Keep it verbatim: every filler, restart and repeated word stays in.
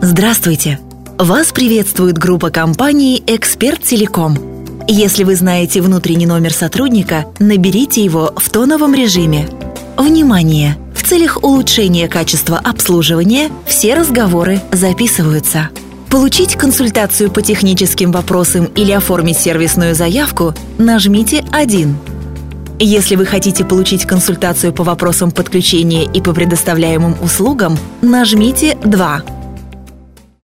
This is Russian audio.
Здравствуйте! Вас приветствует группа компаний «Эксперт Телеком». Если вы знаете внутренний номер сотрудника, наберите его в тоновом режиме. Внимание! В целях улучшения качества обслуживания все разговоры записываются. Получить консультацию по техническим вопросам или оформить сервисную заявку, нажмите один. Если вы хотите получить консультацию по вопросам подключения и по предоставляемым услугам, нажмите два.